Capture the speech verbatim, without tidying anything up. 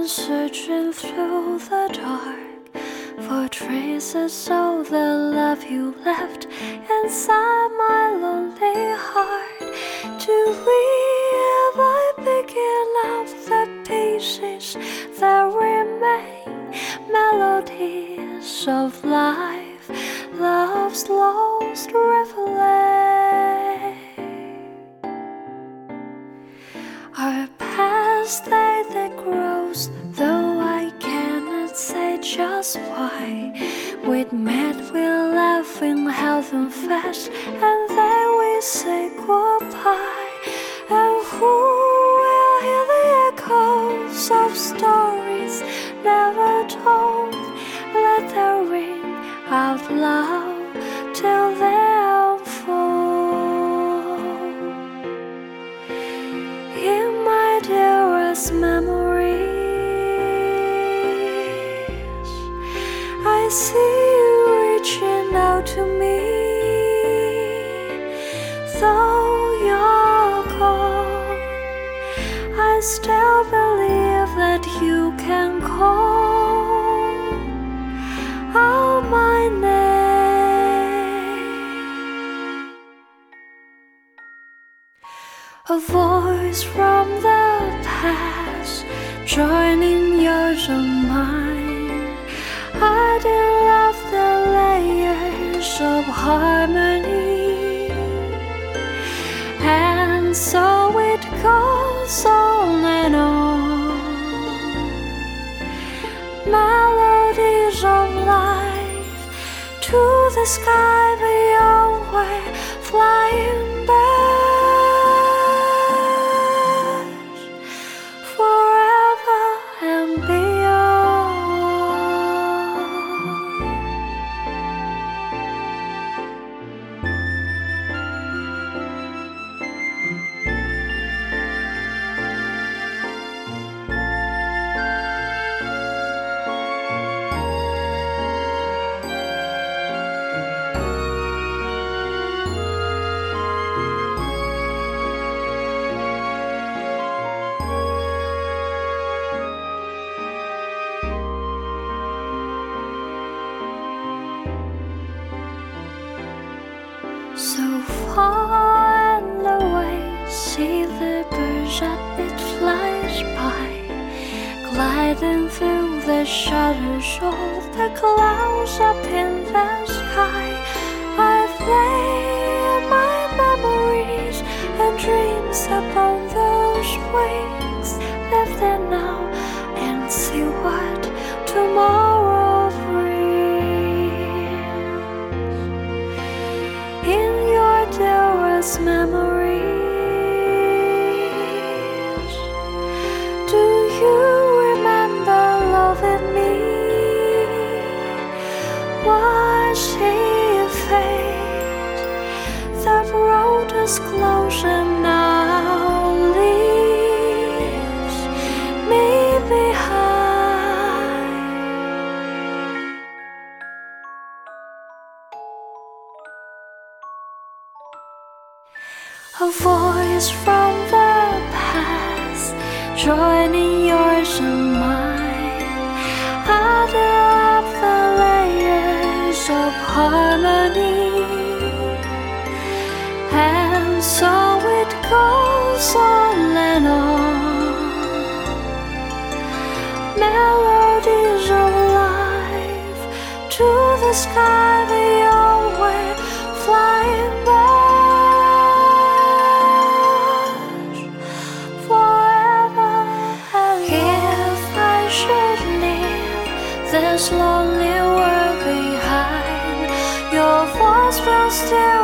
searching through the dark for traces of the love you left inside my lonely heart. To live by picking up the pieces that remain, melodies of life, love's lost reverie. Our past day that grows, though I cannot say just why. We'd met, we laughed in heaven fast, and then we say goodbye. And who will hear the echoes of stories never told? Let them ring out loud till they unfold. In my dearest memories, I see you reaching out to me. Though you're gone, I still believe that you can call out my name. A voice from the past joining yours and mine. I did love the layers of harmony, and so it goes on and on. Melodies of life to the sky beyond, where flying birds forever and beyond. So far and away, see the birds as it flies by, gliding through the shadows of the clouds up in the sky. I've laid my memories and dreams upon those wings. Live there now and see what tomorrow brings. In your dearest memories, do you remember loving me? Was he a fate that brought us closer now leaves me behind? A voice from the past joining yours and mine. Add up the layers of harmony, and so it goes on and on. Melodies of life to the sky beyond, where flying birds this lonely world behind. Your voice will still